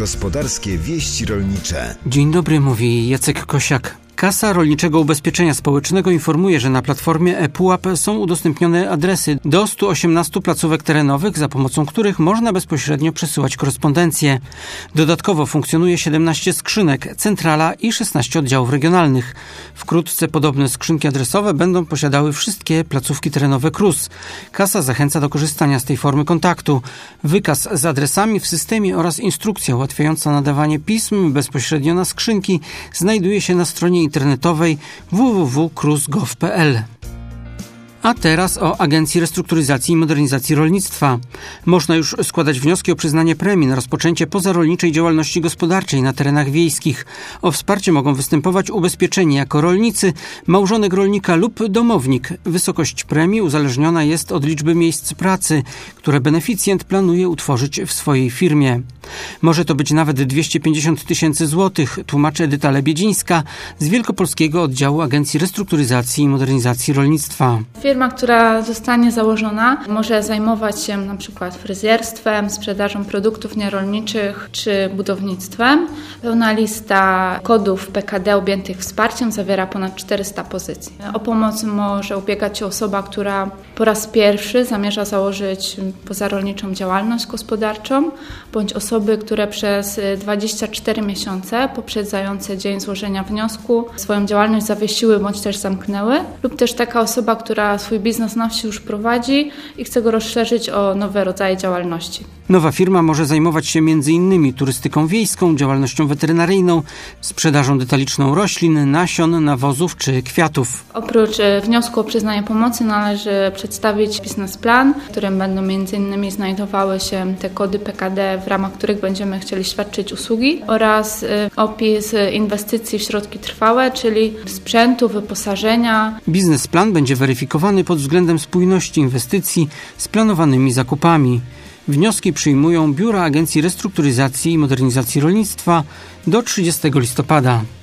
Gospodarskie wieści rolnicze. Dzień dobry, mówi Jacek Kosiak. Kasa Rolniczego Ubezpieczenia Społecznego informuje, że na platformie ePUAP są udostępnione adresy do 118 placówek terenowych, za pomocą których można bezpośrednio przesyłać korespondencję. Dodatkowo funkcjonuje 17 skrzynek, centrala i 16 oddziałów regionalnych. Wkrótce podobne skrzynki adresowe będą posiadały wszystkie placówki terenowe KRUS. Kasa zachęca do korzystania z tej formy kontaktu. Wykaz z adresami w systemie oraz instrukcja ułatwiająca nadawanie pism bezpośrednio na skrzynki znajduje się na stronie internetowej www.krus.gov.pl. A teraz o Agencji Restrukturyzacji i Modernizacji Rolnictwa. Można już składać wnioski o przyznanie premii na rozpoczęcie pozarolniczej działalności gospodarczej na terenach wiejskich. O wsparcie mogą występować ubezpieczeni jako rolnicy, małżonek rolnika lub domownik. Wysokość premii uzależniona jest od liczby miejsc pracy, które beneficjent planuje utworzyć w swojej firmie. Może to być nawet 250 000 złotych, tłumaczy Edyta Lebiedzińska z Wielkopolskiego Oddziału Agencji Restrukturyzacji i Modernizacji Rolnictwa. Firma, która zostanie założona, może zajmować się na przykład fryzjerstwem, sprzedażą produktów nierolniczych czy budownictwem. Pełna lista kodów PKD objętych wsparciem zawiera ponad 400 pozycji. O pomoc może ubiegać się osoba, która po raz pierwszy zamierza założyć pozarolniczą działalność gospodarczą, bądź osoby, które przez 24 miesiące poprzedzające dzień złożenia wniosku swoją działalność zawiesiły bądź też zamknęły, lub też taka osoba, która swój biznes na wsi już prowadzi i chce go rozszerzyć o nowe rodzaje działalności. Nowa firma może zajmować się m.in. turystyką wiejską, działalnością weterynaryjną, sprzedażą detaliczną roślin, nasion, nawozów czy kwiatów. Oprócz wniosku o przyznanie pomocy należy przedstawić biznesplan, w którym będą m.in. znajdowały się te kody PKD, w ramach których będziemy chcieli świadczyć usługi, oraz opis inwestycji w środki trwałe, czyli sprzętu, wyposażenia. Biznesplan będzie weryfikowany pod względem spójności inwestycji z planowanymi zakupami. Wnioski przyjmują biura Agencji Restrukturyzacji i Modernizacji Rolnictwa do 30 listopada.